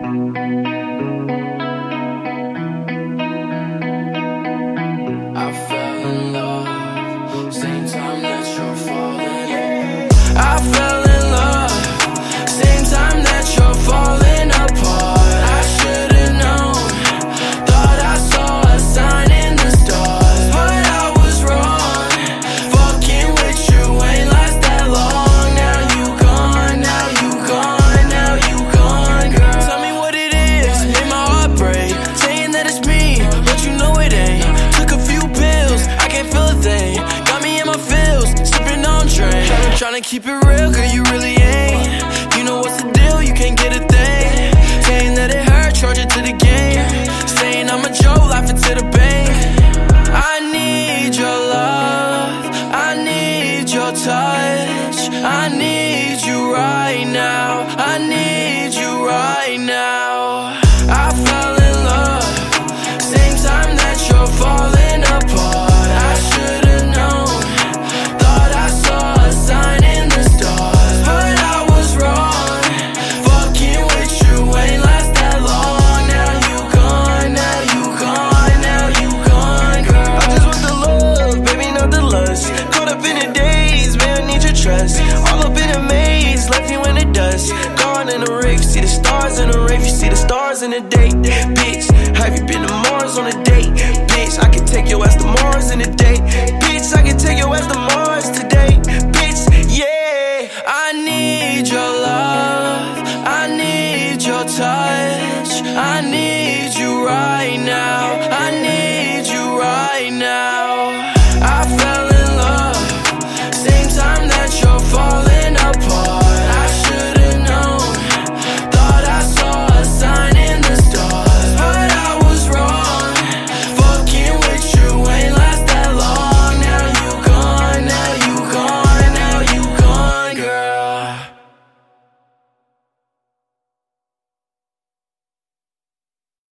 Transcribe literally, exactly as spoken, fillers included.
I fell in love, same time that you're falling. I fell in love, same time that you're falling apart. I should've known, thought I saw a sign in the stars, but I was wrong. Fucking with you ain't last that long. Now you gone, now you gone, now you gone, girl. Tell me what it is, made my heart break, saying that it's me, but you know it ain't. Took a few pills, I can't feel a thing. Got me in my feels, sipping on drain. Tryna keep it real, girl, you really ain't. You know what's the deal, you can't get a thing. Saying that it hurt, charge it to the game. Saying I'm a Joe, laughing to the bank. I need your love, I need your touch, I need you right now, I need you right now. I fell in love, same time that you're falling apart. I should've known, thought I saw a sign in the stars, but I was wrong. Fucking with you ain't last that long. Now you gone, now you gone, now you gone, girl. I just want the love, baby, not the lust. Caught up in the days, man, I need your trust. All up in a maze, left you in the dust. Gone in the rig, see the stars in the rave. You see the stars in the day, bitch. Have you been to Mars on a date? Bitch, I can take your ass to Mars in a day. Bitch, I can take your ass to Mars today. Bitch, yeah. I need your love, I need your touch, I need